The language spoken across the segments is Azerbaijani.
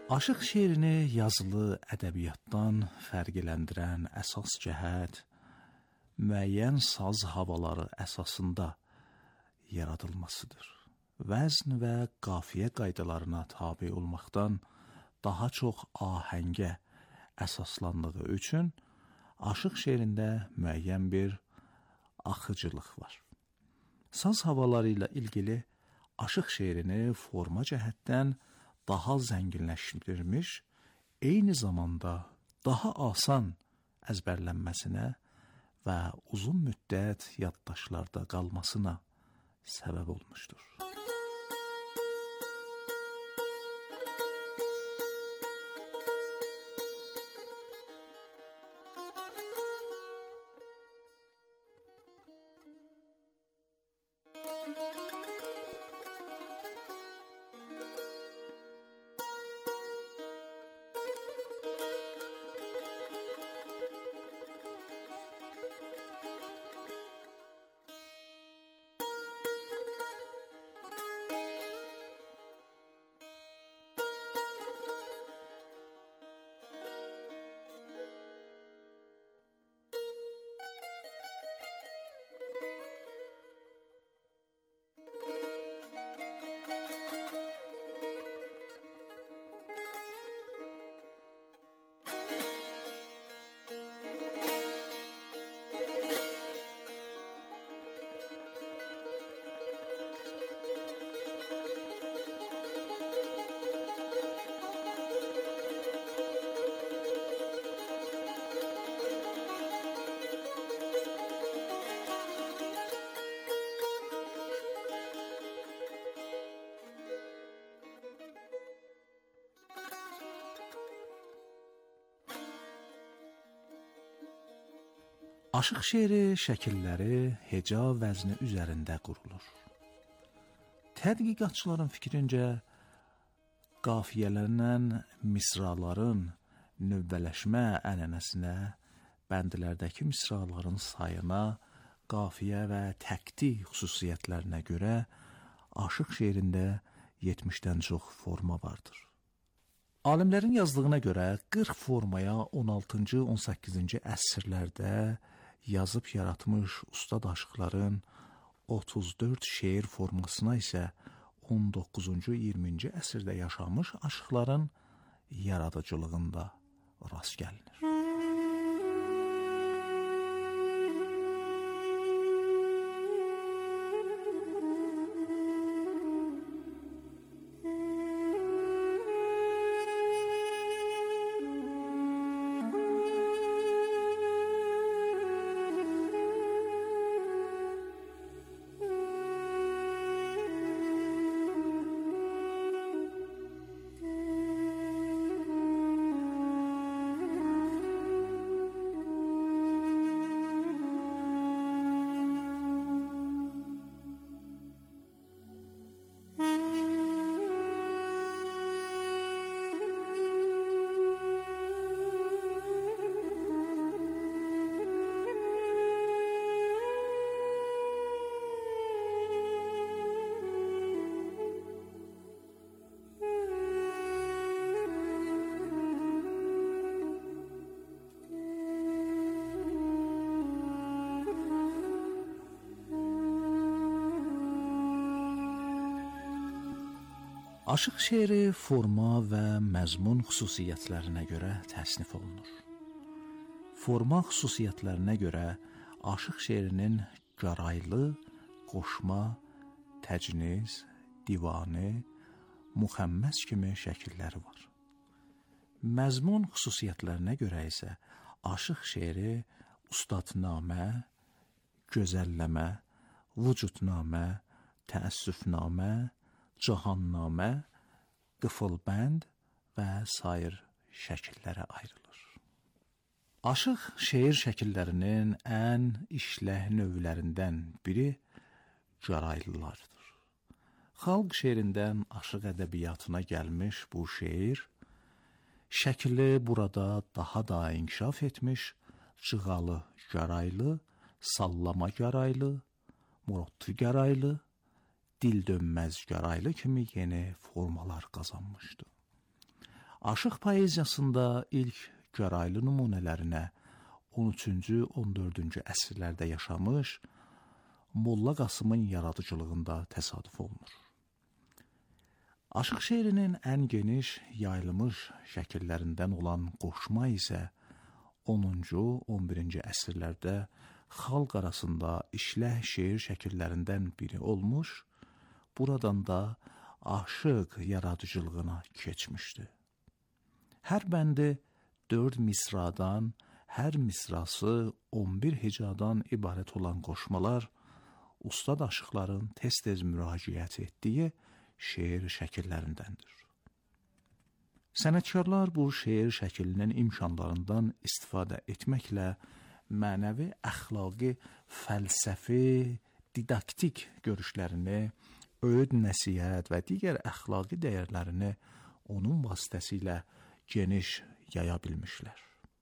Aşıq şeirini yazılı ədəbiyyatdan fərqləndirən əsas cəhət müəyyən saz havaları əsasında yaradılmasıdır. Vəzn və qafiyə qaydalarına tabe olmaqdan daha çox ahəngə əsaslandığı üçün aşıq şeirində müəyyən bir axıcılıq var. Saz havaları ilə ilgili aşıq şeirini forma cəhətdən daha zənginləşdirilmiş, eyni zamanda daha asan əzbərlənməsinə və uzun müddət yaddaşlarda qalmasına səbəb olmuşdur. Aşıq şeiri şəkilləri heca vəzni üzərində qurulur. Tədqiqatçıların fikrincə, qafiyələnən misraların növbələşmə ənənəsinə, bəndlərdəki misraların sayına, qafiyə və təqdi xüsusiyyətlərinə görə aşıq şeirində 70-dən çox forma vardır. Alimlərin yazdığına görə 40 formaya 16-cı, 18-ci əsrlərdə yazıb yaratmış ustad aşıqların 34 şeir formasına isə 19-cu, 20-ci əsrdə yaşamış aşıqların yaradıcılığında rast gəlinir. Aşıq şeiri forma və məzmun xüsusiyyətlərinə görə təsnif olunur. Forma xüsusiyyətlərinə görə aşıq şeirinin qaraylı, qoşma, təcniz, divani, müxəmməs kimi şəkilləri var. Məzmun xüsusiyyətlərinə görə isə aşıq şeiri ustadnamə, gözəlləmə, vücudnamə, təəssüfnamə, cahannamə, qıfılbənd və sair şəkillərə ayrılır. Aşıq şeir şəkillərinin ən işləh növlərindən biri caraylılardır. Xalq şeirindən aşıq ədəbiyyatına gəlmiş bu şeir, şəkli burada daha da inkişaf etmiş, cığalı caraylı, sallama caraylı, murottu caraylı, dil dönməz caraylı kimi yeni formalar qazanmışdı. Aşıq poeziyasında ilk gəraylı nümunələrinə 13-cü, 14-cü əsrlərdə yaşamış Molla Qasımın yaradıcılığında təsadüf olunur. Aşıq şeirinin ən geniş, yayılmış şəkillərindən olan qoşma isə 10-cu, 11-ci əsrlərdə xalq arasında işləh şeir şəkillərindən biri olmuş, buradan da aşıq yaradıcılığına keçmişdi. Hər bəndi 4 misradan, hər misrası 11 hecadan ibarət olan qoşmalar, ustad aşıqların tez-tez müraciət etdiyi şeir şəkillərindəndir. Sənətkarlar bu şeir şəklinin imkanlarından istifadə etməklə mənəvi, əxlaqi, fəlsəfi, didaktik görüşlərini, öğüd, nəsihət və digər əxlaqi dəyərlərini onun vasitəsilə geniş yaya bilmişlər.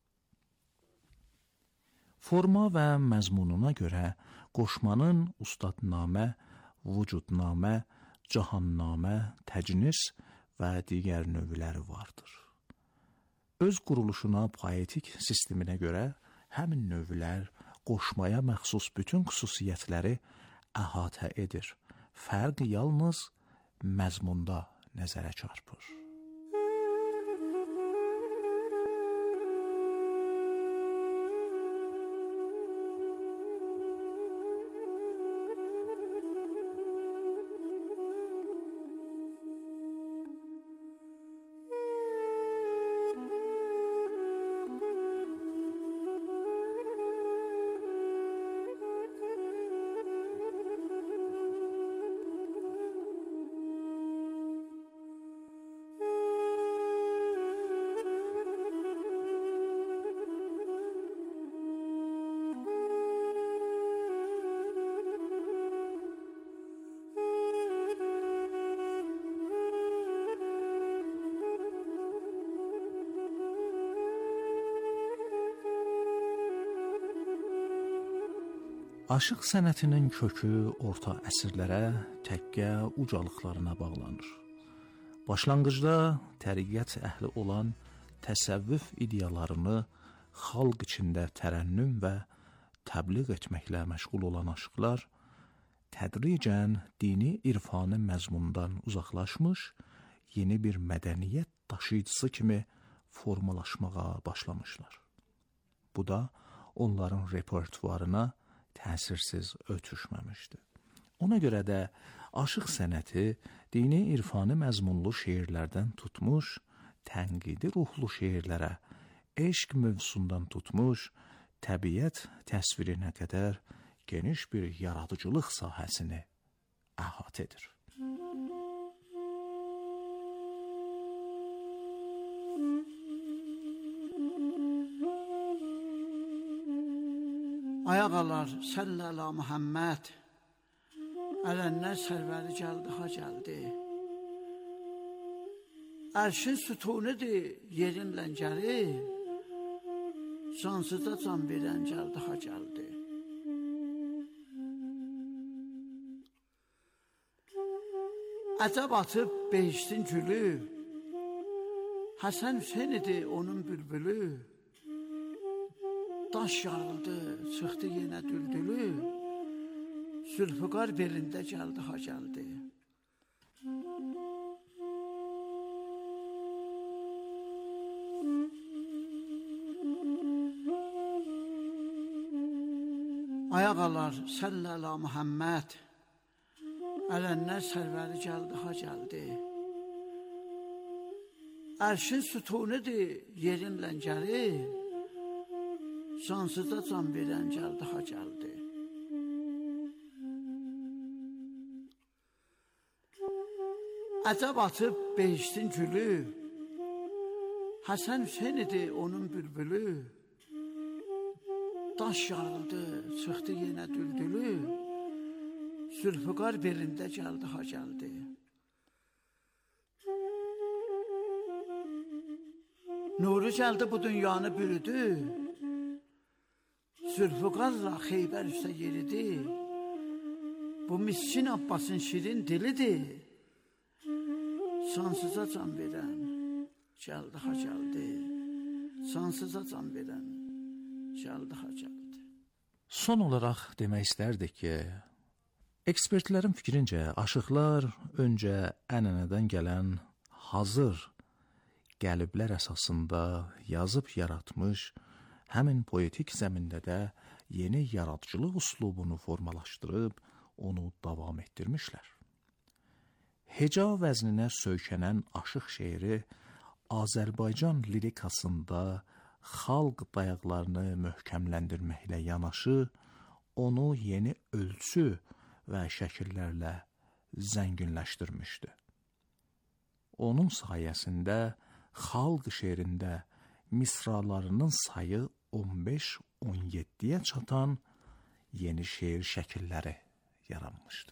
Forma və məzmununa görə qoşmanın ustadnamə, vücudnamə, cahannamə, təcnis və digər növləri vardır. Öz quruluşuna, poetik sisteminə görə həmin növlər qoşmaya məxsus bütün xüsusiyyətləri əhatə edir. Fərq yalnız məzmunda nəzərə çarpır. Aşıq sənətinin kökü orta əsrlərə, təkkə, ucalıqlarına bağlanır. Başlanğıcda təriqət əhli olan təsəvvüf ideyalarını xalq içində tərənnüm və təbliğ etməklə məşğul olan aşıqlar tədricən dini irfani məzmundan uzaqlaşmış, yeni bir mədəniyyət daşıyıcısı kimi formalaşmağa başlamışlar. Bu da onların repertuarına təsirsiz ötüşməmişdi. Ona görə də aşıq sənəti dini irfani məzmunlu şeirlərdən tutmuş, tənqidi ruhlu şeirlərə, eşq mövzusundan tutmuş, təbiət təsvirinə qədər geniş bir yaradıcılıq sahəsini əhatə edir. Ayaqalar, səllələ Muhammed, ələnlər sərvəri gəldi, ha gəldi. Ərşin sütunidir, yerin ləngəri, cansıza can verən gəldi, ha gəldi. Əcəb atıb behiştin gülü, Həsən Hüseyn idi onun bülbülü. Daş yarıldı, çıxdı yenə düldülü, Zülfüqar belində gəldi, ha gəldi. Ayaqalar, səllələ Muhammed, ələnlər sərvəri gəldi, ha gəldi. Ərşin sütunidir, yerin ləngəri, cansıza can verən gəldi, ha gəldi. Əcəb atıb behiştin gülü, Həsən Hüseyn idi onun bülbülü. Daş yarıldı, çıxdı yenə düldülü, Zülfüqar belində gəldi, ha gəldi. Nuru gəldi, bu dünyanı bürüdü, Zülfüqarla Xeybər üstə yeridi. Bu miskin Abbasın şirin dilidir, cansıza can verən gəldi ha gəldi. Cansıza can verən gəldi ha gəldi. Son olaraq demək istərdik ki, ekspertlərin fikrincə aşıqlar öncə ənənədən gələn hazır qəliblər əsasında yazıb yaratmış, həmin poetik zəmində də yeni yaradıcılıq üslubunu formalaşdırıb onu davam etdirmişlər. Heca vəzninə söykənən aşıq şeiri Azərbaycan lirikasında xalq dayaqlarını möhkəmləndirməklə yanaşı, onu yeni ölçü və şəkillərlə zənginləşdirmişdi. Onun sayəsində xalq şeirində misralarının sayı 15-17-yə çatan yeni şeir şəkilləri yaranmışdı.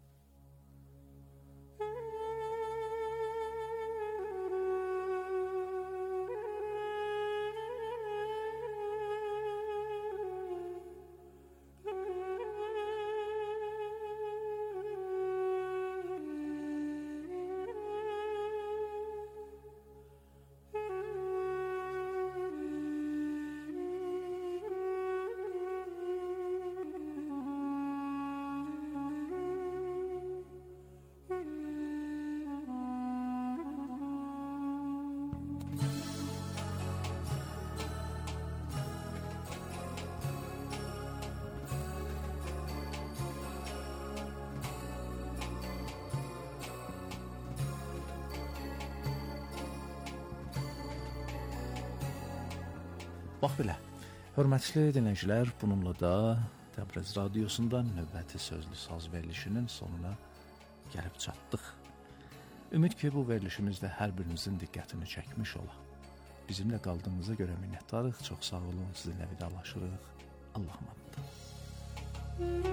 Bax belə, hörmətli dinləyicilər, bununla da Təbriz Radiosundan növbəti sözlü saz verilişinin sonuna gəlib çatdıq. Ümid ki, bu verilişimizdə hər birinizin diqqətini çəkmiş ola. Bizimlə qaldığınıza görə minnətdarıq, çox sağ olun, sizinlə vidalaşırıq. Allah'a emanet.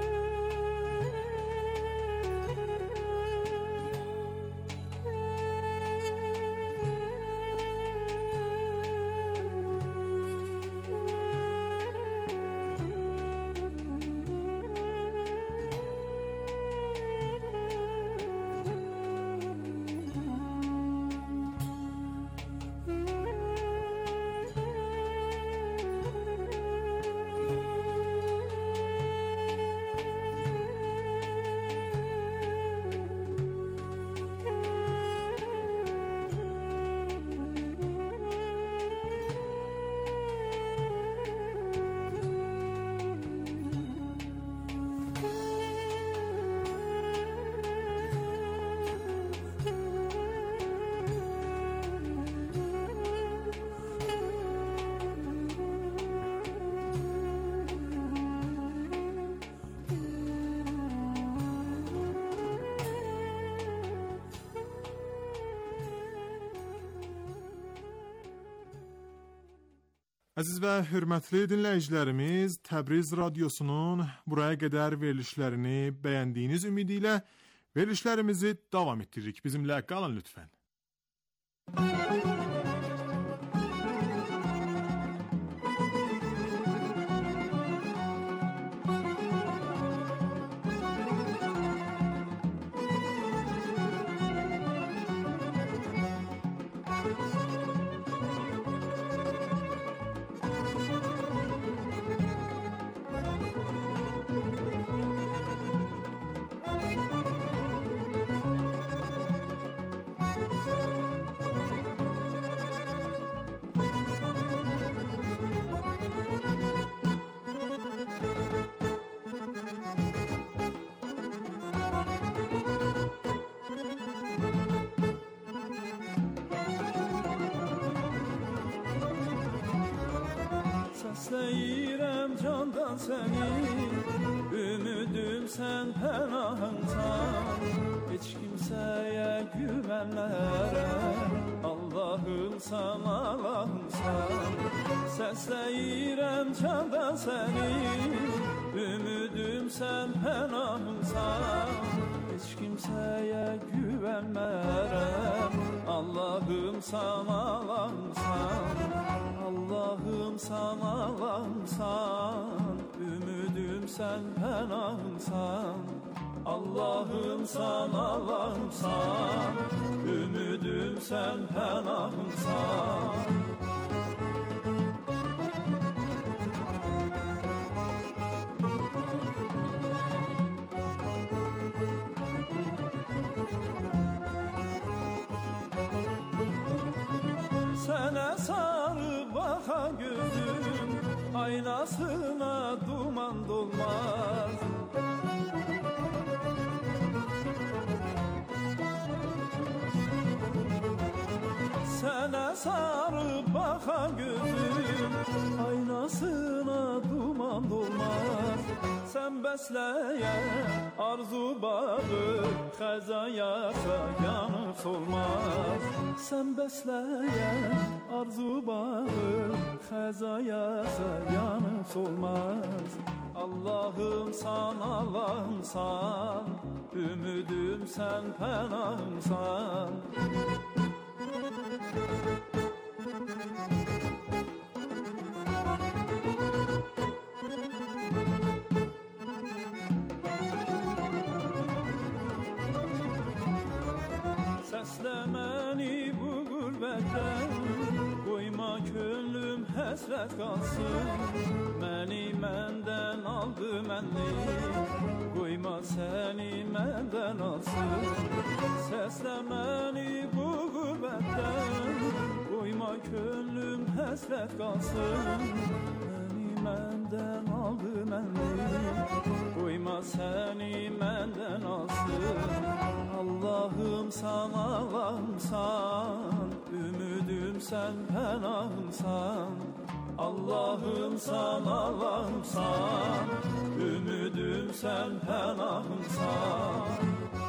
Əziz və hörmətli dinləyicilərimiz, Təbriz Radiosunun buraya qədər verilişlərini bəyəndiyiniz ümidi ilə verilişlərimizi davam etdiririk. Bizimlə qalın lütfən. Səsləyirəm candan səni, ümidüm sən pənahımsan. Heç kimsəyə güvənmərəm, Allahımsan, Allahımsan. Səsləyirəm candan səni, ümidüm sən pənahımsan. Heç kimsəyə güvənmərəm, Allahımsan, Allahımsan. Allahımsan, Allahımsan, ümidim sən pənahımsan. Allahımsan, Allahımsan, ümidim sen pənahımsan. Sənə sarı baxa gözüm, aynasına duman dolmaz. Sənə sarı baxa gözüm, aynasına duman dolmaz. Sən bəsləyən arzu bağı, xəzaya yanıb solmaz. Sən bəsləyən arzu bağı, xəzaya yanıb solmaz. Allahımsan, Allahımsan, ümidim sən pənahımsan. Səslə məni bu qürbətdən, qoyma könlüm həsrət qalsın. Məni məndən aldı mənlik, qoyma səni məndən alsın. Səslə məni bu qürbətdən, qoyma könlüm həsrət qalsın. Məni məndən aldı mənlik, qoyma səni məndən alsın. Allahımsan, Allahımsan, ümidim sən pənahımsan. Allahımsan, Allahımsan, ümidim sən pənahımsan.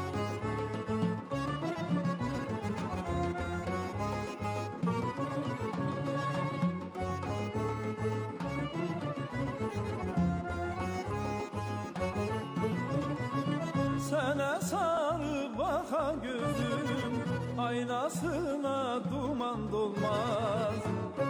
Sənə sarı baxa gözüm, aynasına duman dolmaz.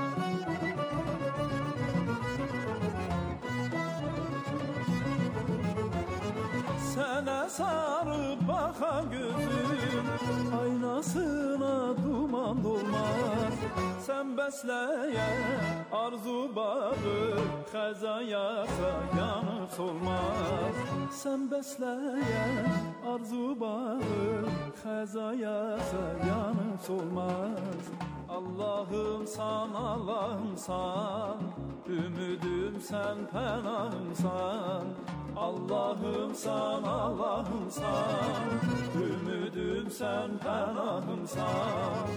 Sənə sarı baxa gözüm, aynasına duman dolmaz. Sən bəsləyən arzu bağı, xəzaya yanıb solmaz. Sən bəsləyən arzu bağı, xəzaya yanıb solmaz. Allahımsan, Allahımsan, ümidim sən pənahımsan. Allahımsan, Allahımsan, ümidim sən pənahımsan.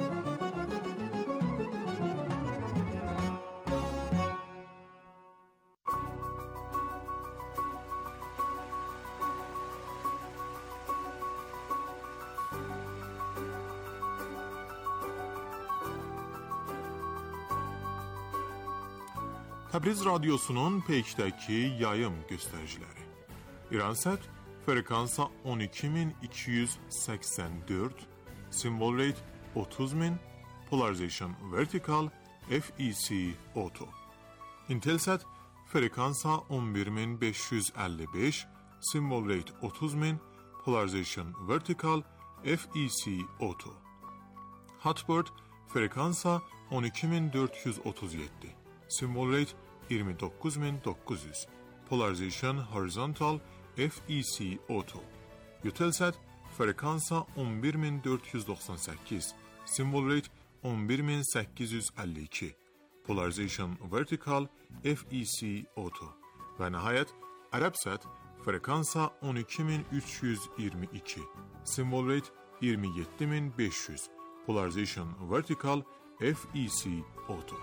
Təbriz Radyosu'nun peykdəki yayım göstəriciləri. İransət frekansa 12284, symbol rate 30000, polarization vertical, FEC auto. Intelsat frekansa 11555, symbol rate 30000, polarization vertical, FEC auto. Hotbird frekansa 12437, symbol rate 29900, polarization horizontal, FEC auto. Eutelsat frekansa 11498, symbol rate 11852, polarization vertical, FEC auto. Ve nihayet Arabsat frekansa 12322, symbol rate 27500, polarization vertical, FEC auto.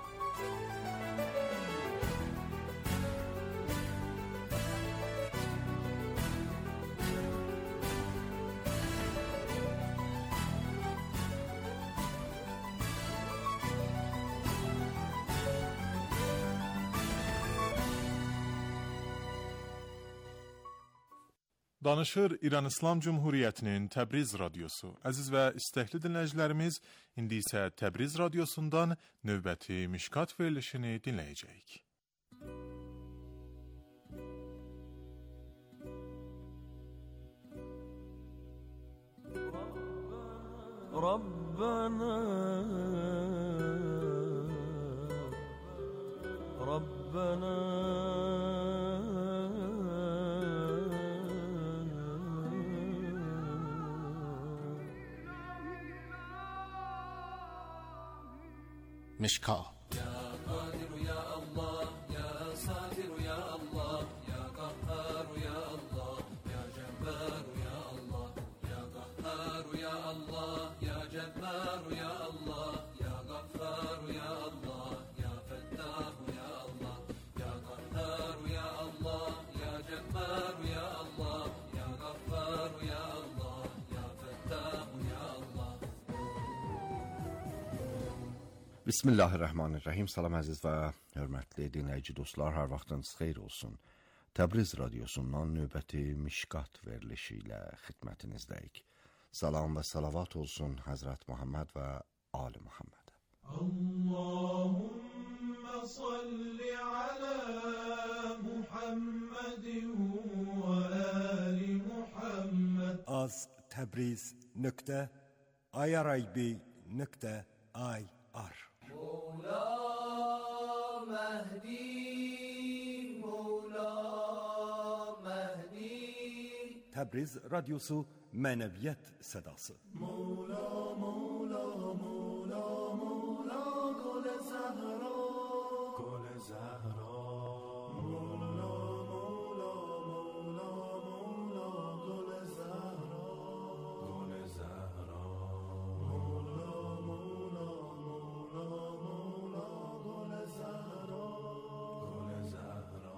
Danışır İran İslam Cumhuriyyətinin Təbriz Radyosu. Əziz və istəkli dinləyicilərimiz, indi isə Təbriz Radyosundan növbəti Mişkat verilişini dinləyəcəyik. ربنا مشکا Bismillahirrahmanirrahim. Salam əziz və hörmətli dinləyici dostlar, hər vaxtınız xeyir olsun. Təbriz radiosundan növbəti Mişqat verilişi ilə xidmətinizdəyik. Salam və salavat olsun Həzrət Muhammed və Ali Muhammed. Allahümme salli ala Muhammedin və ali Muhammed. Az Təbriz.irib.ir Mevla Mehdi, Mevla Mehdi. Təbriz radiosu mənəviyyət sədası. Mevla, Mevla, Mevla, Mevla, Gül-i Zəhra, Gül-i Zəhra. Mevla, Mevla, Mevla, Mevla, Gül-i Zəhra, Gül-i Zəhra. Mevla, Mevla, Mevla, Mevla, Gül-i Zəhra, Gül-i Zəhra.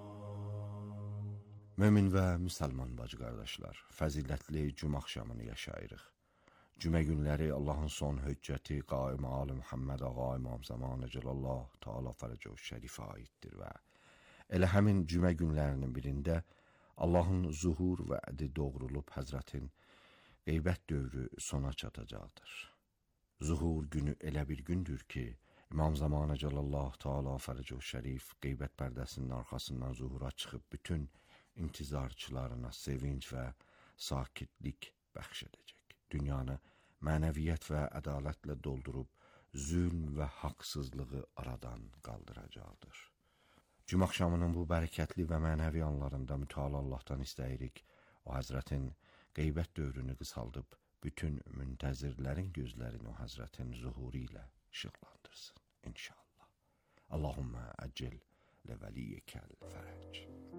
Mömin və müsəlman bacı qardaşlar, fəzilətli cümə axşamını yaşayırıq. Cümə günləri Allahın son höccəti qaim Ali Muhammed Ağa İmam Zamanə Cəlallah Teala Fərəcəhu Şərifə aiddir və elə həmin cümə günlərinin birində Allahın zuhur vədi doğrulub Həzrətin qeybət dövrü sona çatacaqdır. Zuhur günü elə bir gündür ki, İmam Zamanə Cəlallah Teala Fərəcəhu Şərif qeybət pərdəsinin arxasından zuhura çıxıb bütün intizarçılarına sevinç və sakitlik bəxş edəcək. Dünyanı mənəviyyət və ədalətlə doldurub zülm və haqsızlığı aradan qaldıracaqdır. Cümə axşamının bu bərəkətli və mənəvi anlarında mütəala Allahdan istəyirik, o Həzrətin qeybət dövrünü qısaldıb, bütün müntəzirlərin gözlərini o Həzrətin zuhuru ilə işıqlandırsın, inşallah. Allahümmə əcil ləvəliyyəkəl fərəc.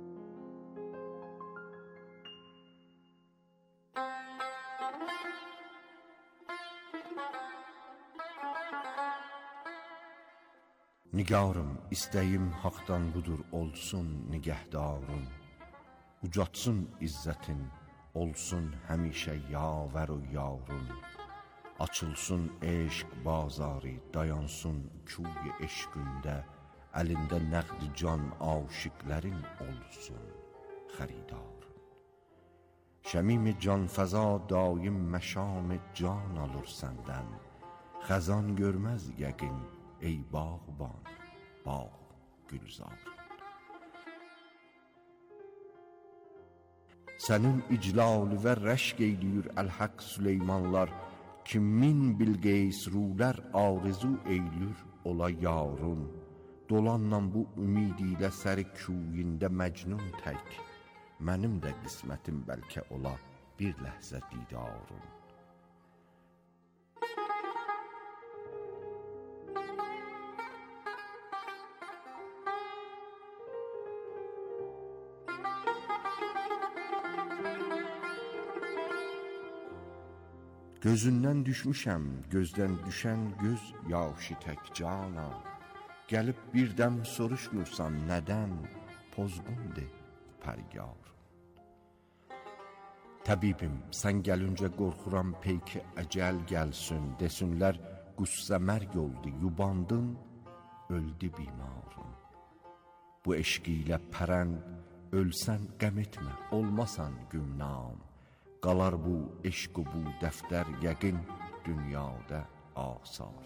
Nigarım, istəyim haqdan budur, olsun nigəhdarın. Ucatsın izzətin, olsun həmişə yavər o yarın. Açılsın eşq bazarı, dayansın küy eşqündə. Əlində nəqd can aşiqlərin olsun xəridarın. Şəmim can fəza daim məşam can alır səndən. Xəzan görməz yəqin ey bağban, bağ gülzar. Sənin iclalı və rəşq eyliyür Əl-Haq Süleymanlar, ki min bilqeys rulər arzu eylür ola yarun. Dolanla bu ümid ilə səri küyündə məcnun tək, mənim də qismətim bəlkə ola bir ləhzə didarun. Gözündən düşmüşəm, gözdən düşən göz yaşı tək cana. Gəlib birdəm soruşmursan nədən, pozğundur pərgar. Təbibim, sən gəlincə qorxuram peyki əcəl gəlsin, desinlər qüssə mərg oldu, yubandın, öldü bimarın. Bu eşq ilə pərənd, ölsən qəm etmə, olmasan gümnam. Qalar bu eşq bu dəftər yəqin dünyada asar.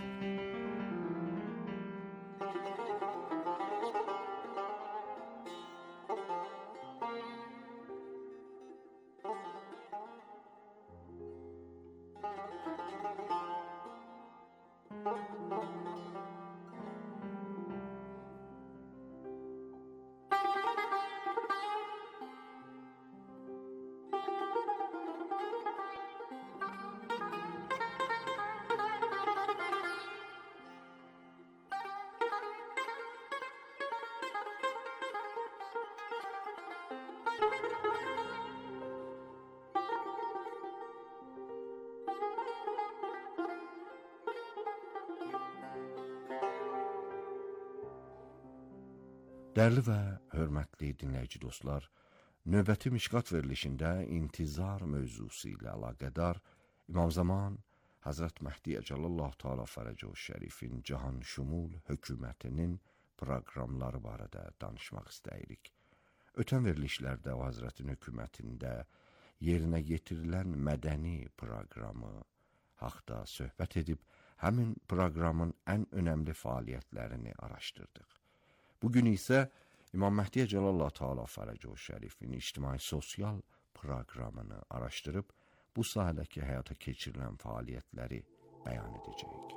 Dəyərli və hörmətli dinləyici dostlar, növbəti Mişqat verilişində intizar mövzusu ilə əlaqədar İmam Zaman Həzrət Məhdi Əcəlallahu Teala Fərəcəhu Şərifin Cahan Şumul hökumətinin proqramları barədə danışmaq istəyirik. Ötən verilişlərdə o Həzrətin hökumətində yerinə yetirilən mədəni proqramı haqda söhbət edib, həmin proqramın ən önəmli fəaliyyətlərini araşdırdıq. Bugün isə İmam Məhdi Əcəlallahu Teala Fərəcəhu Şərifin ictimai-sosial proqramını araşdırıb, bu sahədəki həyata keçirilən fəaliyyətləri bəyan edəcəyik.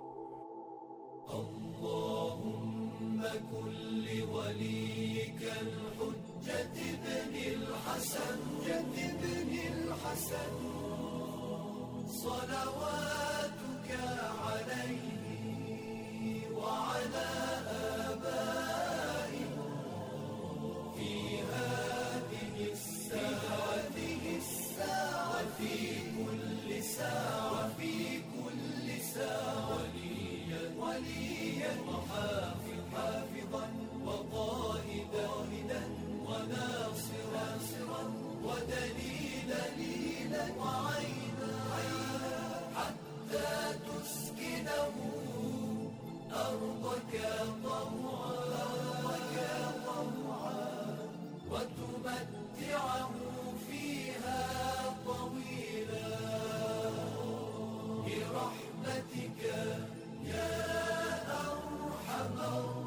Allahümme kulli velikel hüccet ibnil Hasan salavatuke aleyhi ve ala abai fi hadihi الساعة في كل ساعة وليا وحافظا وقائدا وناصرا ودليلا وعينا حتى تسكنه أرضك طوعا وتمتعه فيها طويلا برحمتك يا أرحم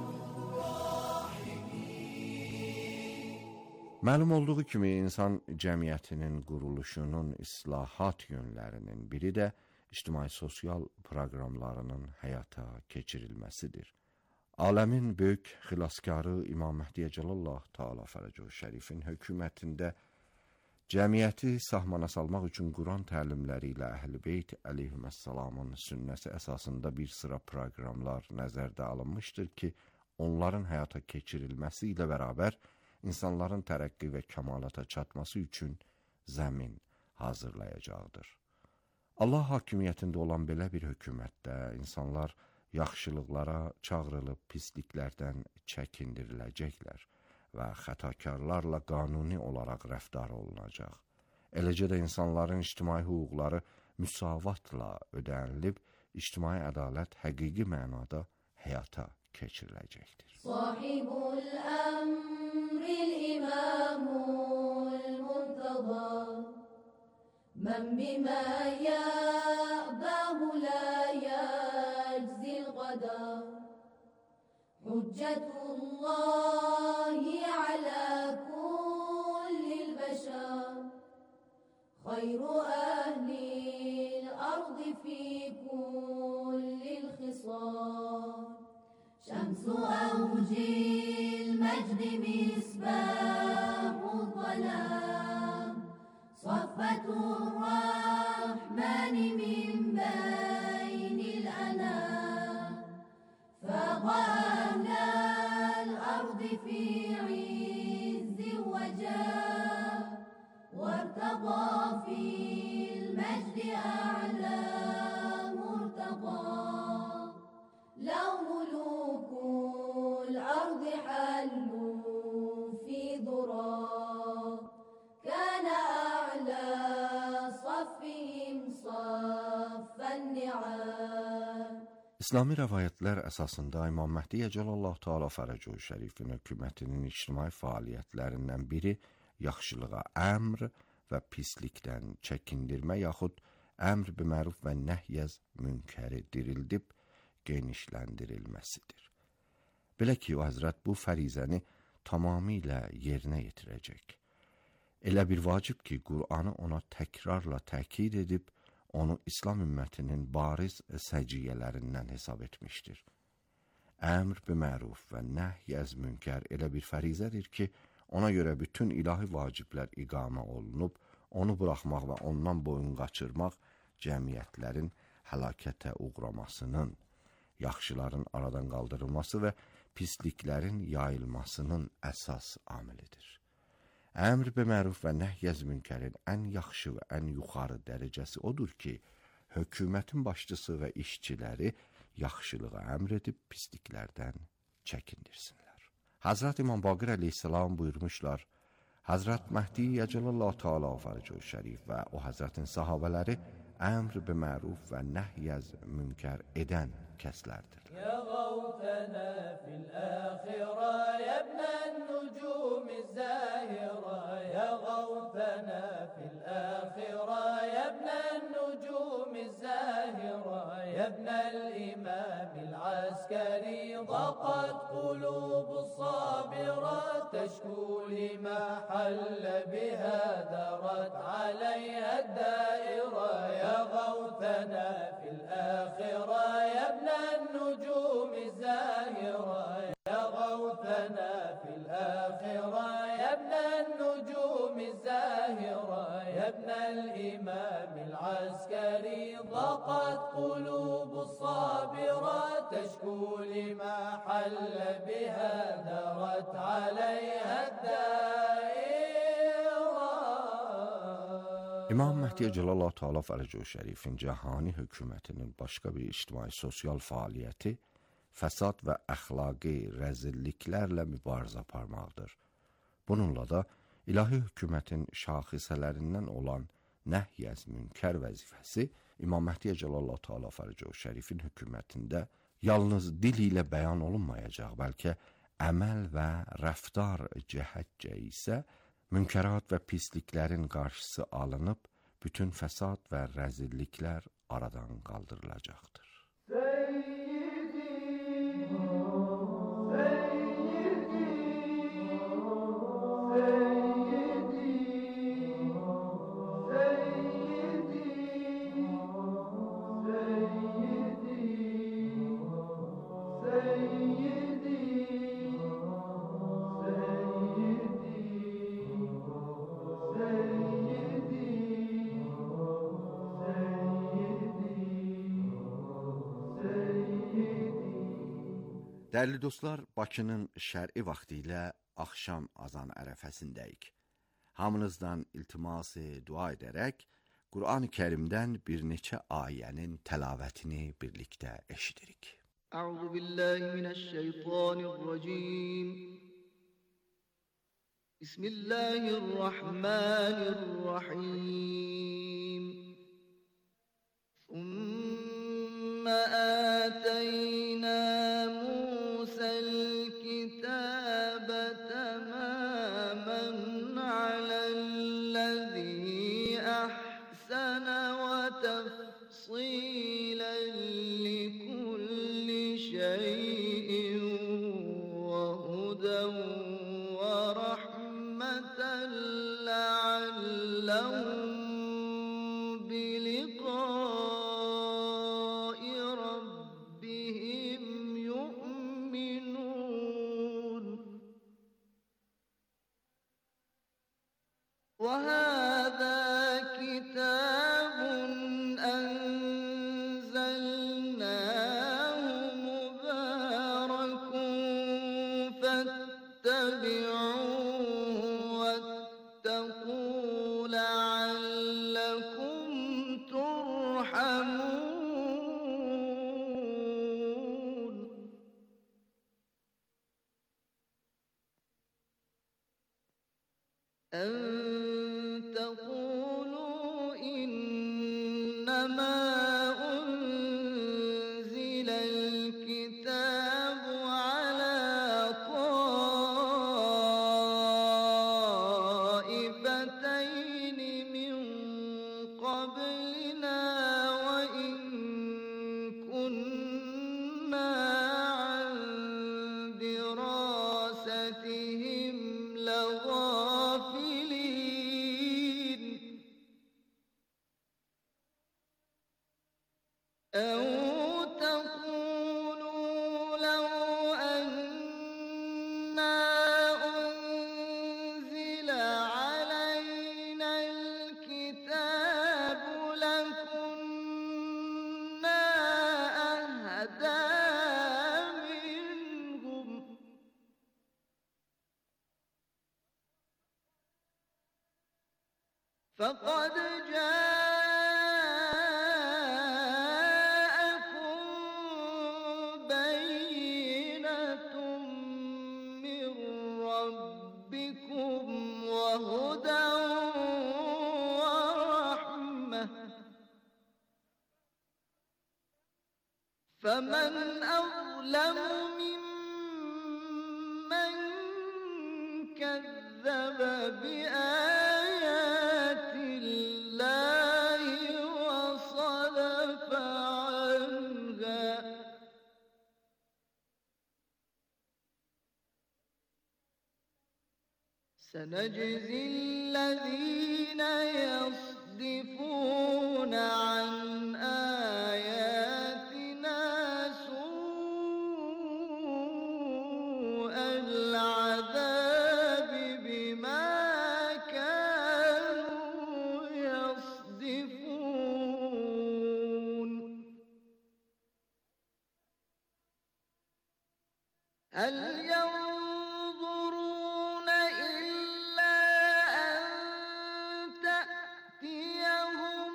الراحمين. Məlum olduğu kimi insan cəmiyyətinin quruluşunun islahat yönlərinin biri də ictimai-sosial proqramlarının həyata keçirilməsidir. Aləmin böyük xilaskarı İmam Məhdi Əcəlallahu Teala Fərəcəhu Şərifin hökumətində cəmiyyəti sahmana salmaq üçün Quran təlimləri ilə Əhl-i Beyt əleyhissalamın sünnəsi əsasında bir sıra proqramlar nəzərdə alınmışdır ki, onların həyata keçirilməsi ilə bərabər insanların tərəqqi və kəmalata çatması üçün zəmin hazırlayacaqdır. Allah hakimiyyətində olan belə bir hökumətdə insanlar yaxşılıqlara çağırılıb pisliklərdən çəkindiriləcəklər və xətakarlarla qanuni olaraq rəftar olunacaq. Eləcə də insanların ictimai hüquqları müsavatla ödənilib, ictimai ədalət həqiqi mənada həyata keçiriləcəkdir. Sahibul əmril imamul muntaba mən bimə yəbəhu lə yəczil qadar Hüccetullahi ala kullil beşer Hayru ehlil ardı fi kullil khisar Şemsu evcil mecdi misbahul zalam Saffetur rahmani min beynil anam فَغَانَ الْأَرْضِ فِي عِزٍ وَجَاهٍ وَارْتَقَى فِي الْمَجْدِ أَعْلَى مُرْتَقَى لَوْ مُلُوكُ الْأَرْضِ حَلُّوا فِي ذُرَى كَانَ أَعْلَى صَفِّهِمْ صَفَّ النِّعَامِ İslami rəvayətlər əsasında İmam Məhdi Əcəlallahu Teala Fərəcəhu Şərifin hökumətinin ictimai fəaliyyətlərindən biri yaxşılığa əmr və pislikdən çəkindirmə yaxud əmr biməruf və nəhyəz münkəri dirildib genişləndirilməsidir. Belə ki, o Həzrət bu fərizəni tamamilə yerinə yetirəcək. Elə bir vacib ki, Qur'anı ona təkrarla təkid edib, onu İslam ümmətinin bariz səciyyələrindən hesab etmişdir. Əmr biməruf və nəhyəz münkər elə bir fərizədir ki, ona görə bütün ilahi vaciblər iqamə olunub, onu buraxmaq və ondan boyun qaçırmaq cəmiyyətlərin həlakətə uğramasının, yaxşıların aradan qaldırılması və pisliklərin yayılmasının əsas amilidir. Əmr be məruf və nəhy az münkərin ən yaxşı və ən yuxarı dərəcəsi odur ki, hökumətin başçısı və işçiləri yaxşılığa əmr edib pisliklərdən çəkindirsinlər. Hazrat İmam Baqir əleyhissalam buyurmuşlar, Hazrat Məhdi Əcəlallahu Teala Fərcü Şərif və o Hazretin sahabələri əmr be məruf və nəhy az münkər edən kəslərdir. Ya غوثنا في الآخرة يا ابن النجوم الزاهرة يا غوثنا في الآخرة يا ابن النجوم الزاهرة يا ابن الإمام العسكري ضاقت قلوب الصابرات تشكو لما حل بها دارت عليها الدائرة يا غوثنا في الآخرة يا ابن النجوم الزاهرة يا غوثنا في الآخرة يا ابن النجوم الزاهرة يا ابن الإمام العسكري ضاقت قلوب الصابرات تشكو لما حل بها دارت عليها الدائرة. İmam Məhdi Cəllallahu Teala Fərcü Şərifin cəhani hökumətinin başqa bir ictimai sosial fəaliyyəti fəsad və əxlaqi rəzilliklərlə mübarizə aparmaqdır. Bununla da ilahi hökumətin şaxisələrindən olan nəhy az münkər vəzifəsi İmam Məhdi Cəllallahu Teala Fərcü Şərifin hökumətində yalnız dil ilə bəyan olunmayacaq, bəlkə əməl və rəftar cəhətcə isə münkərat və pisliklərin qarşısı alınıb, bütün fəsad və rəzilliklər aradan qaldırılacaqdır. Dəyərli dostlar, Bakının şər'i vaxtı ilə axşam azan ərəfəsindəyik. Hamınızdan iltiması dua edərək, Qur'an-ı Kərimdən bir neçə ayənin təlavətini birlikdə eşidirik. Əuzu billahi minəşşeytanirracim. Bismillahirrahmanirrahim. Thumma ətəynə Musa el-kitəbə təməmən aləl-ləzî əhsənə və təfsilən likulli şeyin və hudən və rəhmətən ləalləhum وهذا كتاب أنزلناه مبارك فاتبعوه واتقوا لعلكم ترحمون. تقولوا إنما أنزل الكتاب على طائفتين من قبلنا وإن كنا عن دراستهم لغافلين. أو تقولوا لو أنا أنزل علينا الكتاب لكنا أهدى منهم. فقد جاءكم بينة من ربكم وهدى ورحمة فمن أظلم ممن كذب بآيات الله وصدف عنها سنجزي الذين يصدفون عن آياتنا سوء العذاب بما كانوا يصدفون هل ينظرون إلا أن تأتيهم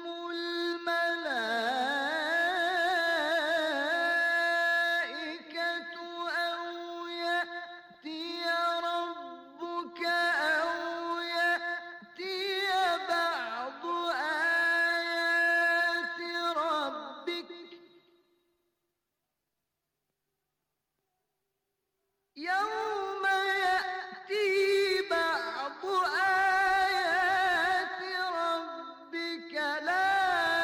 الملائكة أو يأتي ربك أو يأتي بعض آيات ربك يوم يأتي بعض آيات ربك لا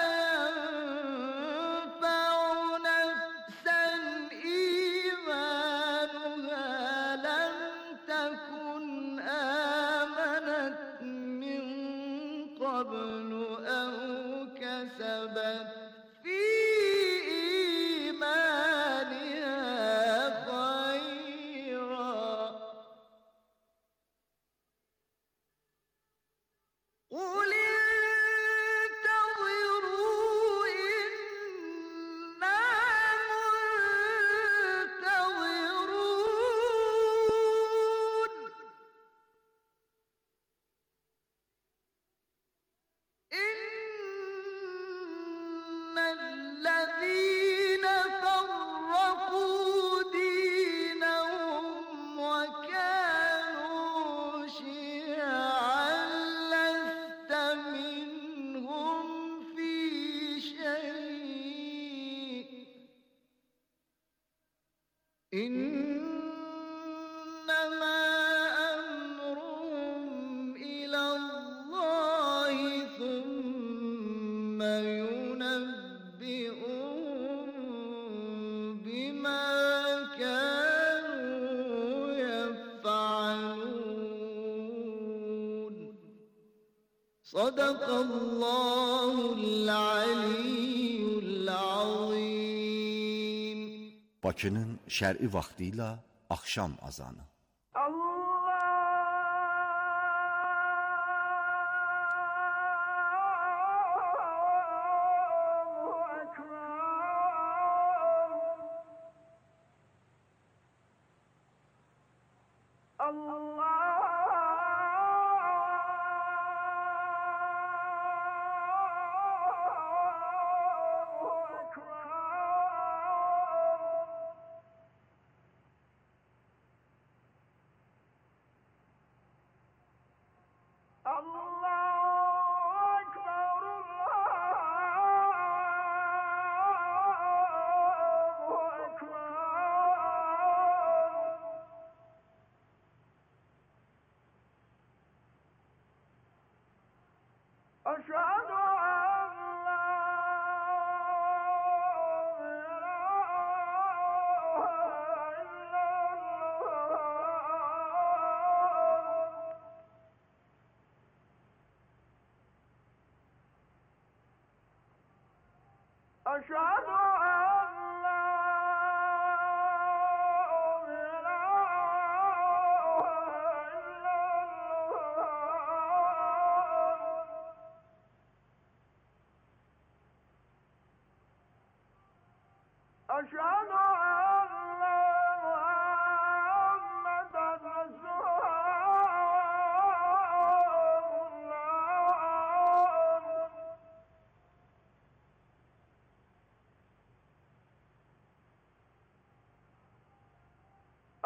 ينفع نفسا إيمانها لم تكن آمنت من قبل أو كسبت في إيمانها خيرا قل انتظروا إنا منتظرون إن الذين فرقوا دينهم وكانوا شيعا لست منهم في شيء إنما أمرهم إلى الله ثم ينبئهم بما كانوا يفعلون صدق الله العلي العظيم. Bakının şər'i vaxtı ilə axşam azanı.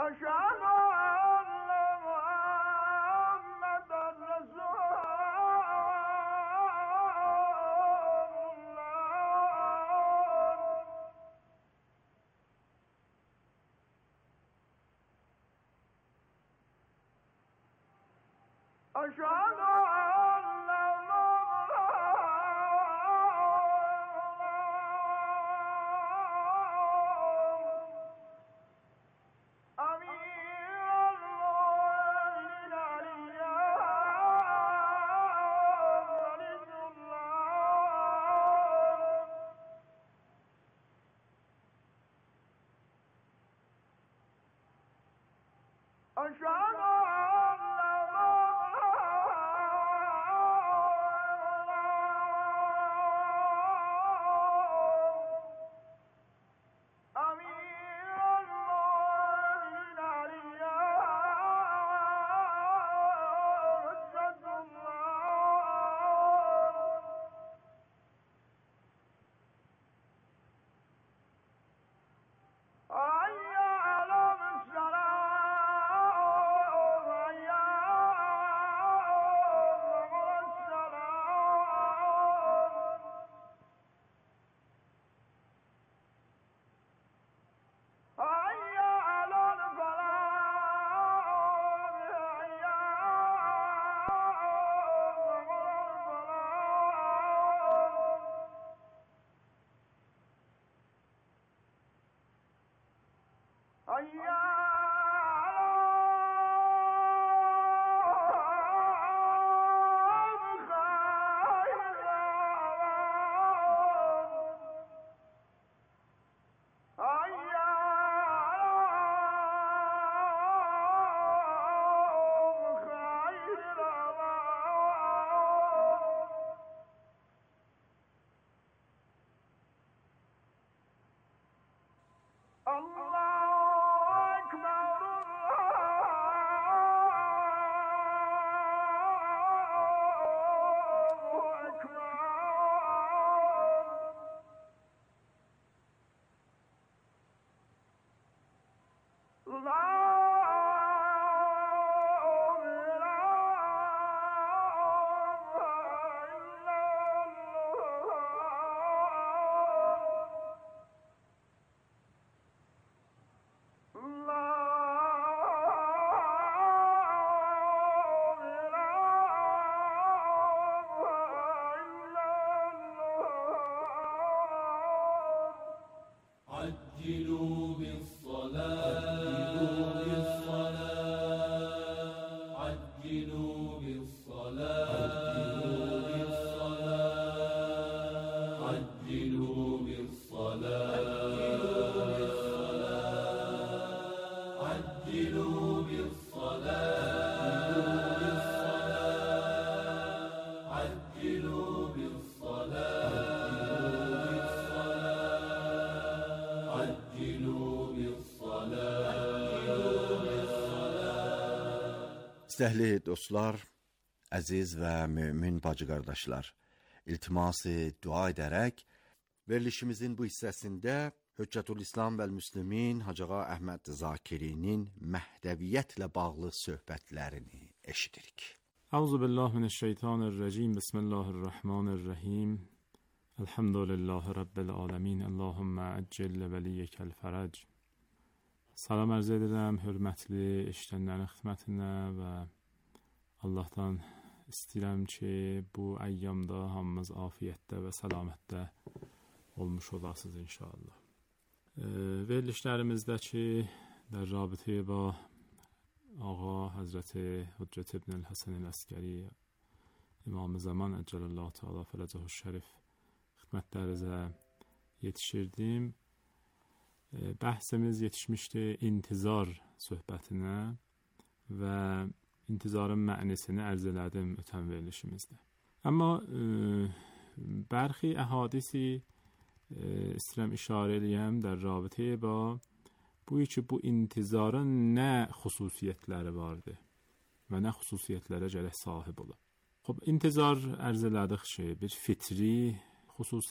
عجلوا بالصلاة عجلوا بالصلاة عجلوا بالصلاة عجلوا بالصلاة عجلوا بالصلاة İstəhli dostlar, əziz və mömin bacı qardaşlar, iltiması dua edərək verilişimizin bu hissəsində Hüccətülislam və Müslimin Hacı Ağa Əhməd Zakirinin Məhdəviyyətlə bağlı söhbətlərini eşidirik. Euzubillahimineşşeytanirracim. Bismillahirrahmanirrahim. Elhamdülillahi Rabbil alemin. Allahümme əccil veliyyəkəl fərəc. Salam ərz edirəm hörmətli eşidənlərin xidmətinə və Allahdan istəyirəm ki, bu əyyamda hamımız afiyyətdə və səlamətdə olmuş olasınız inşallah. Verilişlərimizdəki در رابطه با آقا حضرت حجت ابن الحسن العسکری İmam-ı Zaman Əcəlallahu Teala Fərəcəhu Şərif xidmətlərinizə yetişirdim. Bəhsimiz yetişmişdi intizar söhbətinə və intizarın mənisini ərz elədim ötən verilişimizdə. Amma bərxi əhadisi istəyirəm işarə eləyəm در رابطه با bu intizarın nə xüsusiyyətləri vardır və nə xüsusiyyətlərə gərək sahib ola. İntizar ərz elədik ki, bir fitri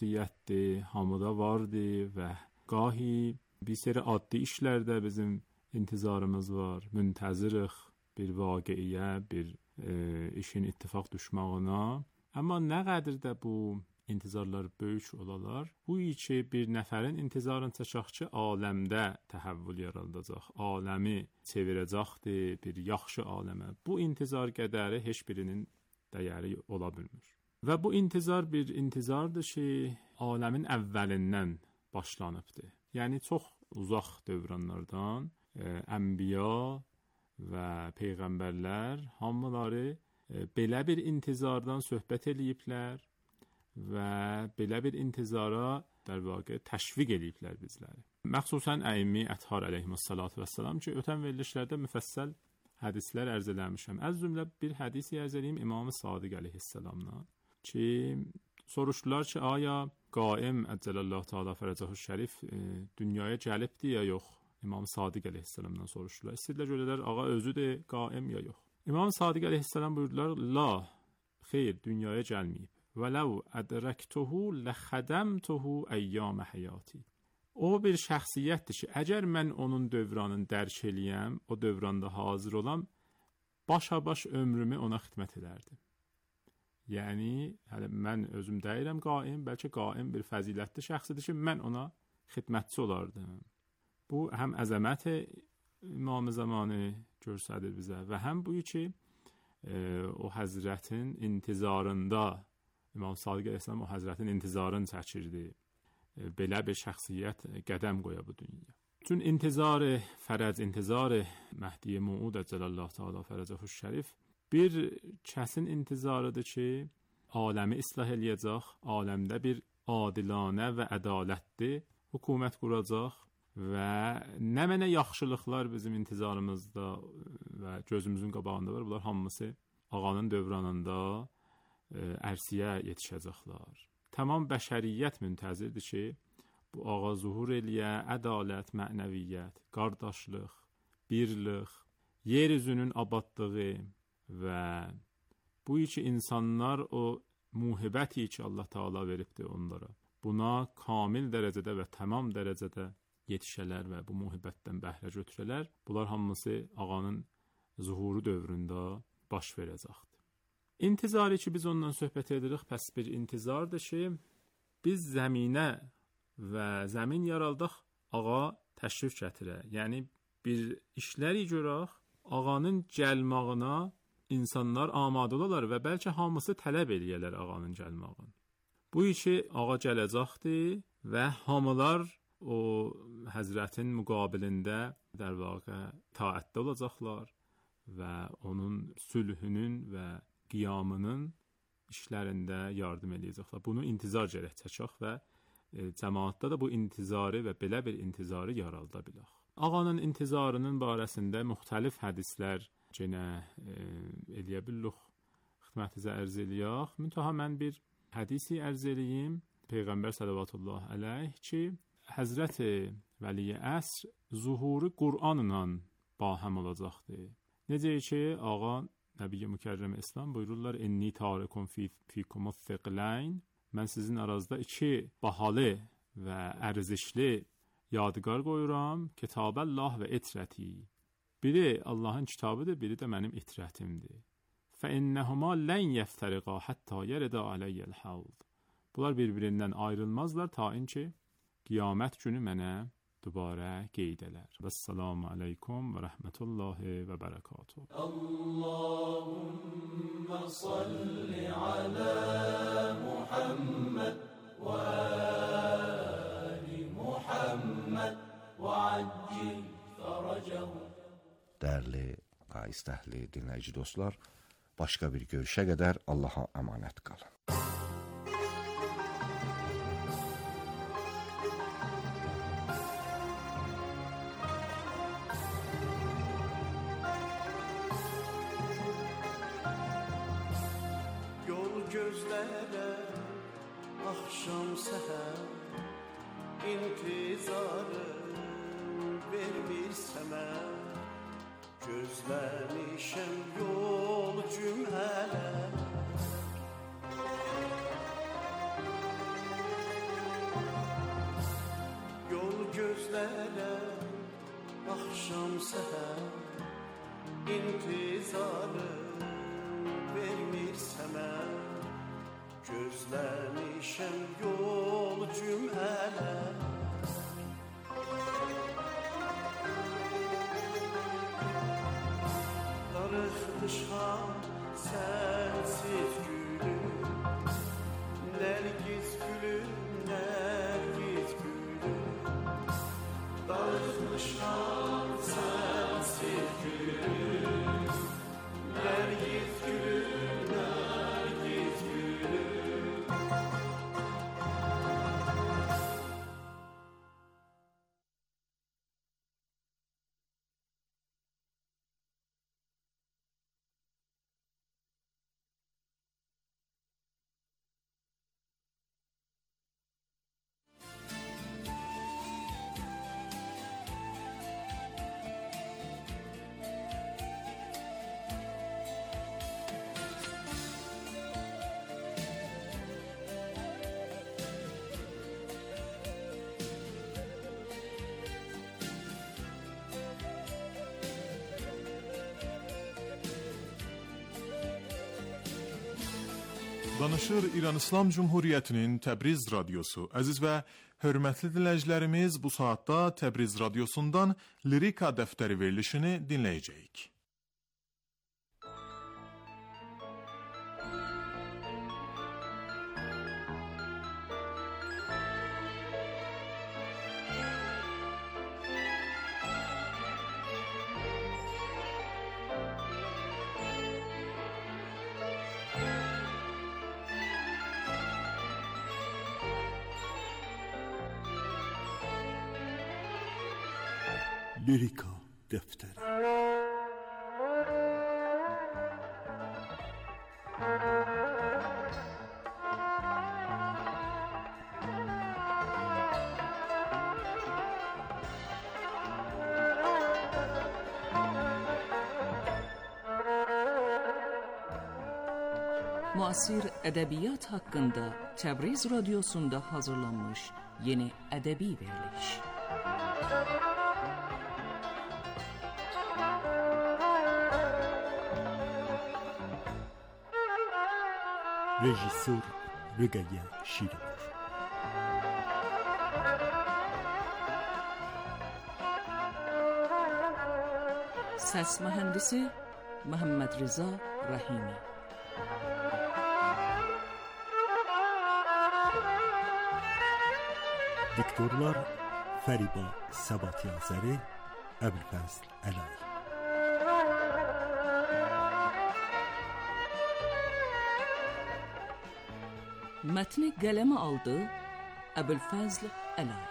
xüsusiyyətdir, hamıda vardır və gahi bir seri addi işlərdə bizim intizarımız var, müntəzirik bir vaqiyə, bir işin ittifaq düşmağına. Amma nə qədər də bu intizarlar böyük olalar, bu ki bir nəfərin intizarını çəkək ki, aləmdə təhəvvül yaradacaq, aləmi çevirəcəkdir bir yaxşı aləmə. Bu intizar qədəri heç birinin dəyəri ola bilmir. Və bu intizar bir intizardır ki, aləmin əvvəlindən başlanıbdır. Yəni çox uzaq dövrənlərdən ənbiya və peyğəmbərlər hamıları belə bir intizardan söhbət eləyiblər və belə bir intizara در واقع təşviq eləyiblər bizləri. Məxsusən Əimmi Ətharə əleyhissalatu vesselam ki, ötən verilişlərdə müfəssəl hədislər ərz eləmişəm. Az cümlə bir hədisi ərz eləyim İmam Sadiq əleyhissalamdan ki, soruşdular ki, aya Qaim Əcəlallahu Teala fərəcəhu şərif dünyaya gəlibdi ya yox? İmam Sadiq əleyhissalamdan soruşdular. İstədilər görədilər, ağa özüdür Qaim ya yox? İmam Sadiq əleyhissalam buyurdular, la, xeyr, dünyaya gəlməyib. وَلَوْ أَدْرَكْتُهُ لَخَدَمْتُهُ أَيَّامَ حَيَاتِي. O bir şəxsiyyətdir ki, əgər mən onun dövranını dərk eləyəm, o dövranda hazır olam, başa-baş ömrümü ona xidmət edərdim. Yəni, hələ mən özüm deyirəm qaim, bəlkə qaim bir fəzilətli şəxsidir ki, mən ona xidmətçi olardım. Bu, həm əzəmət İmam-ı Zamanı görsədir bizə və həm bu ki, o həzrətin intizarında İmam Sadiq əleyhissalam o həzrətin intizarını çəkirdi. Belə bir şəxsiyyət qədəm qoya bu dünyaya. Çün intizarı fərəc, intizarı Məhdi Muud Əcəlallahu Teala fərəcəhu şərif bir kəsin intizarıdır ki, aləmi islah eləyəcək, aləmdə bir adilanə və ədalətli hökumət quracaq və nə mənə yaxşılıqlar bizim intizarımızda və gözümüzün qabağında var. Bunlar hamısı ağanın dövranında ərsiyə yetişəcəklər. Tamam bəşəriyyət müntəzirdir ki, bu ağa zuhur eləyə, ədalət, mənəviyyət, qardaşlıq, birlik, yer üzünün abadlığı və bu ki, insanlar o muhibəti ki, Allah Teala veribdir onlara, buna kamil dərəcədə və tamam dərəcədə yetişələr və bu muhibətdən bəhrə götürələr, bunlar hamısı ağanın zuhuru dövründə baş verəcəkdir. İntizarı ki, biz ondan söhbət edirik, pəs bir intizardır ki, biz zəminə və zəmin yaraldıq, ağa təşrif gətirə. Yəni, bir işləri görək, ağanın gəlmağına insanlar amadə olarlar və bəlkə hamısı tələb eləyərlər ağanın gəlmağını. Bu ki, ağa gələcəkdir və hamılar o həzrətin müqabilində در واقع taətdə olacaqlar və onun sülhünün və qiyamının işlərində yardım edəcəklər. Bunu intizar gərək çəkək və cəmaatda da bu intizarı və belə bir intizarı yaralda bilək. Ağanın intizarının barəsində müxtəlif hədislər yenə eləyə bilirik, xidmətinizə ərz eləyək. Müntəha mən bir hədisi ərz eləyim, Peyğəmbər səllallahu əleyh ki, Həzrəti Vəli Əsr zuhuru Qur'anla bahəm olacaqdır. Necə ki, ağa Nəbi Mükərrəm İslam buyururlar, inni tarikun fikumuz thiqlayn. Mən sizin aranızda iki bahalı və ərzişli yadigar qoyuram, Kitabəllah və itrəti. Biri Allahın kitabıdır, biri də mənim itrətimdir. Fəinnəhuma lən yəftəriqa hətta yərədə aləyyəl havd. Bunlar bir-birindən ayrılmazlar ta ki, qiyamət günü mənə dubara qeyd elər. Vəssalamu aleykum və rəhmətullahi və bərəkatuhu. Allahümmə salli alə Muhammed və ali Muhammed və accil fərəcəhu. Dəyərli qaistəhli dinləyici dostlar, başqa bir görüşə qədər Allaha əmanət qalın. Axşam səhər intizarım vermirsəmə, gözləmişəm yol cümlələ. Yol gözlərə axşam səhər intizarı vermir sənə gözləmişəm yol cümlələr darıxmışam sənsiz gülüm nərgiz gülüm nərgiz gülüm darıxmışam sənsiz gülüm nərgiz gülüm nərgiz gülüm Danışır İran İslam Cumhuriyyətinin Təbriz radiosu. Əziz və hörmətli dinləyicilərimiz, bu saatda Təbriz radiosundan Lirika dəftəri verilişini dinləyəcəyik. Lirika dəftəri. Müasir ədəbiyyat haqqında Təbriz radiosunda hazırlanmış yeni ədəbi veriliş. Rejissor Rüqəyyə Şirinur. Səs mühəndisi Məhəmməd Rıza Rəhimi. Diktorlar Fəriba Səbatyazəri, Əbülfəzl Əlayi. Mətni qələmə aldı Əbülfəzl Əlayi.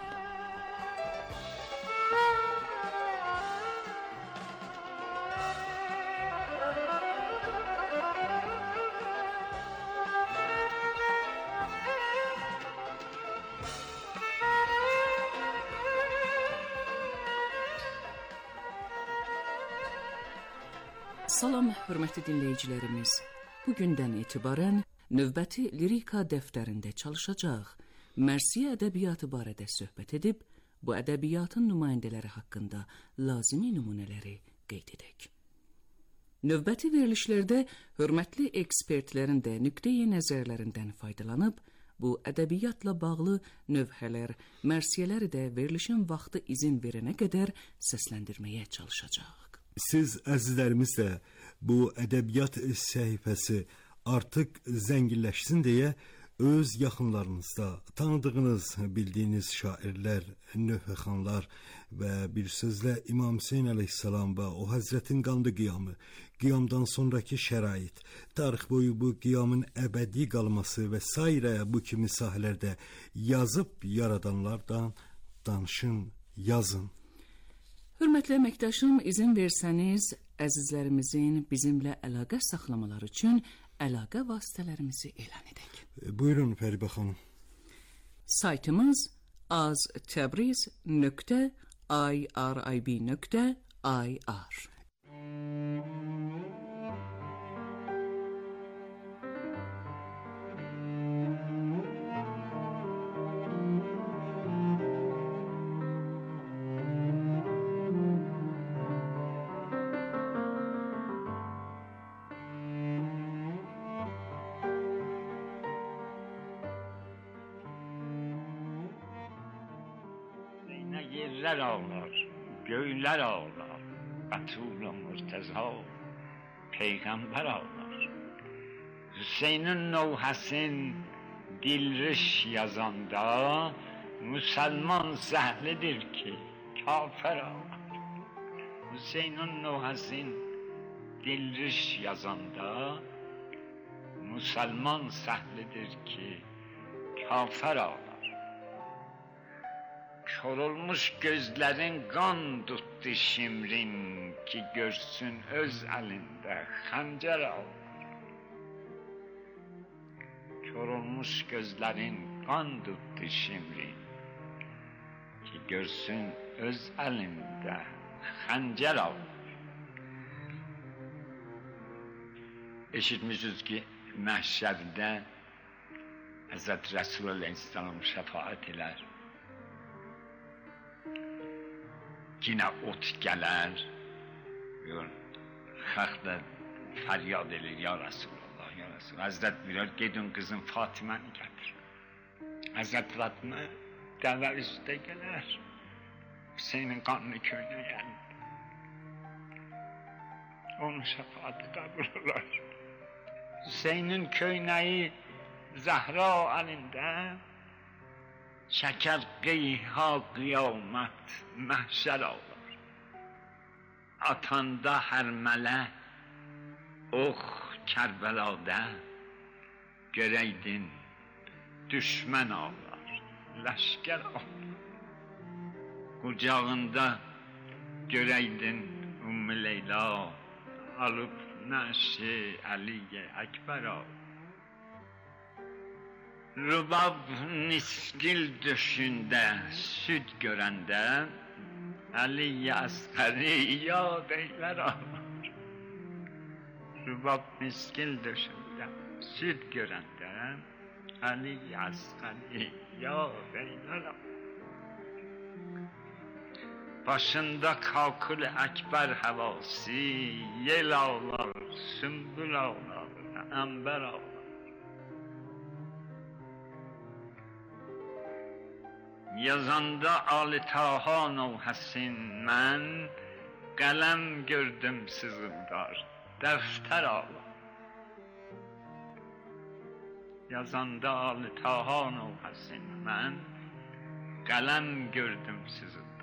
Salam, hörmətli dinləyicilərimiz. Bugündən etibarən növbəti lirika dəftərində çalışacaq. Mərsiyə ədəbiyyatı barədə söhbət edib, bu ədəbiyyatın nümayəndələri haqqında lazımi nümunələri qeyd edək. Növbəti verilişlərdə hörmətli ekspertlərin də nüqteyi nəzərlərindən faydalanıb, bu ədəbiyyatla bağlı növhələr, mərsiyələri də verilişin vaxtı izin verənə qədər səsləndirməyə çalışacaq. Siz əzizlərimiz də bu ədəbiyyat səhifəsi artıq zənginləşsin deyə öz yaxınlarınızda tanıdığınız, bildiyiniz şairlər, nöfəxanlar və bir sözlə İmam Hüseyn əleyhissalam və o Həzrətin qanlı qiyamı, qiyamdan sonraki şərait, tarix boyu bu qiyamın əbədi qalması və s. bu kimi sahələrdə yazıb yaradanlardan danışın, yazın. Hörmətli əməkdaşım, izin versəniz, əzizlərimizin bizimlə əlaqə saxlamaları üçün əlaqə vasitələrimizi elan edək. Buyurun Fəribə xanım. Saytımız aztebriz.irib.ir. yerler ağlar, göyler ağlar, Betul Murteza peygamber ağlar. Hüseyin'in Novhas'in Dilriş yazanda Müslüman zəhlidir ki kafir ağlar. Hüseyin'in Novhas'in Dilriş yazanda Müslüman zəhlidir ki kafir ağlar. Kör olmuş gözlerin kan tuttu şimrin ki görsün öz elinde xəncər ağlar. Kör olmuş gözlerin kan tuttu şimrin ki görsün öz elinde xəncər ağlar. Eşitmişiz ki məhşərdə Həzrət Rəsul Aleyhisselam şəfaət elər. Yine ot gələr, xalq da fəryad edir, ya Resulallah, ya Resulallah. Həzrət buyurur, gedin kızın Fatiməni gətir. Həzrət Fatimə dəvə üstə gələr, Hüseynin qanını köynə gəlir. Onun şəfaəti qəbul olar. Hüseynin köynəyi Zəhra əlində, şəkər qeyha qiyamət məhşər ağlar. Atanda hərmələ ox Kərbəladə, görəydin düşmən ağlar, ləşkər ağlar. Qucağında görəydin Ümmü Leyla, alıb nəşi Əliyə Əkbər ağlar. Rubab niskil döşündə süd görəndə Əli Əsqəri yad eylər ağlar. Rubab niskil döşündə süd görəndə Əli Əsqəri yad eylər ağlar. Başında Kakül Əkbər həvası yel ağlar, sümbül ağlar, əmbər ağlar. Yazanda Ali Taha Novhas'in mən qələm gördüm sızıldar, dəftər ağlar. Yazanda Ali Taha Novhas'in mən qələm gördüm sızıldar.